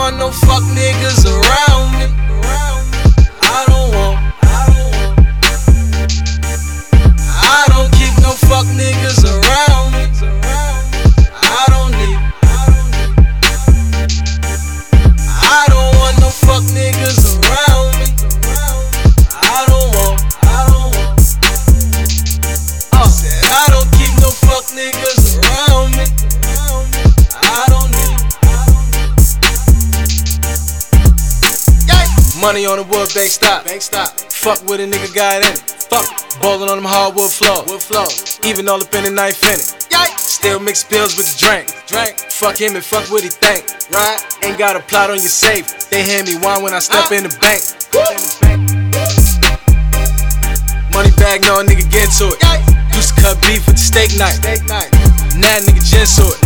want no fuck niggas around me. I don't keep no fuck niggas around me. I don't need. I don't want no fuck niggas around me. I don't want. Said I don't keep no fuck niggas around me. I don't need. Money on the wood, bank stop. Fuck with a nigga got in it. Fuck ballin' on them hardwood floors. Even all up in the knife in it. Still mix pills with the drink. Fuck him and fuck what he think. Right? Ain't got a plot on your safe. They hand me wine when I step in the bank. Money bag, no nigga get to it. Used to cut beef with the steak knife. Now nigga gents to it.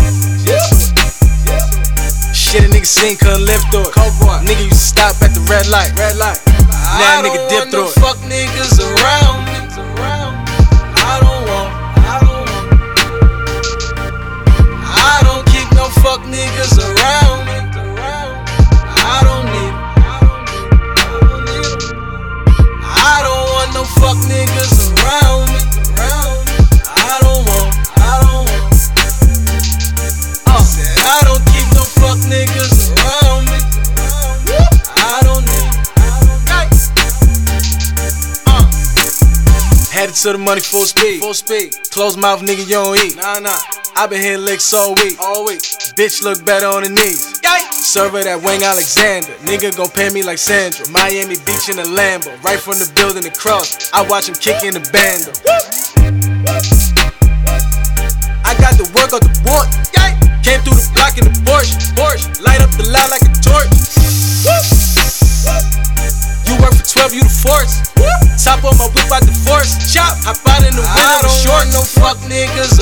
Shit a nigga seen, couldn't live through it. Nigga used to stop at the red light. Now nigga dip through it. Fuck niggas around me. I don't keep no fuck niggas around me. I don't need. I don't want no fuck niggas around me. I don't want. Said I don't keep no fuck niggas around me. I don't need. Headed to the money full speed. Close mouth nigga, you don't eat. Nah. I been hitting licks all week. Bitch look better on the knees. Server that Wayne Alexander. Nigga gon' pay me like Sandra. Miami Beach in a Lambo. Right from the building across. I watch him kick in the bando. I got the work on the board. Came through the block in the Porsche. Light up the line like a torch. You work for 12, you the force. Top on my whip out the force. Chop, hop out in the window with short. No fuck niggas